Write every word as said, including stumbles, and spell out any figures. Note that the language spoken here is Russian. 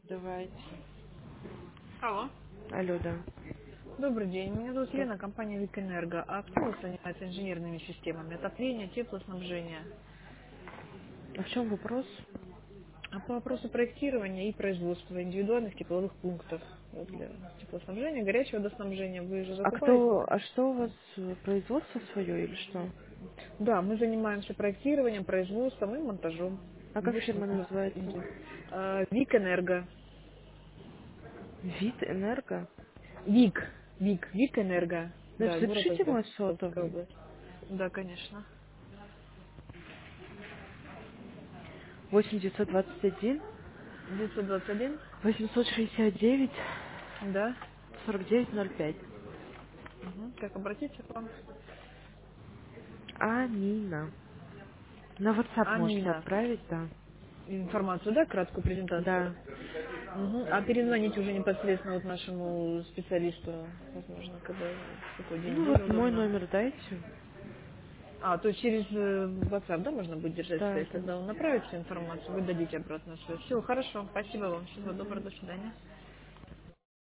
Давайте. Алло. Алло, да. Добрый день. Меня зовут Да. Лена, компания Викэнерго. А кто у вас занимается инженерными системами? Отопление, теплоснабжение? А в чем вопрос? А по вопросу проектирования и производства индивидуальных тепловых пунктов вот для теплоснабжения, горячего водоснабжения вы же А закупаете? кто, а что у вас э, производство свое или что? Да, мы занимаемся проектированием, производством и монтажом. А как Больше фирма называется? инди- а, Викэнерго. Вид Энерго? Вик. Вик. Викэнерго. Ну, Да, город запишите Озер, мой Волжская сотовый. область. Да, конечно. восемь девятьсот двадцать один девятьсот двадцать один. восемьсот шестьдесят девять Да. сорок девять ноль пять. Мгм. Как обратиться к вам? Амина. На WhatsApp можете Амина. отправить, да. Информацию, да, краткую презентацию? Да. Мгм. А перезвонить уже непосредственно вот нашему специалисту, возможно, когда, в какой день Ну недели вот мой удобно? номер дайте. А, то есть через э, WhatsApp, да, можно будет держать Да, связь, да. когда он направит всю информацию, вы дадите обратную связь. Все, хорошо, спасибо вам, всего доброго, до свидания.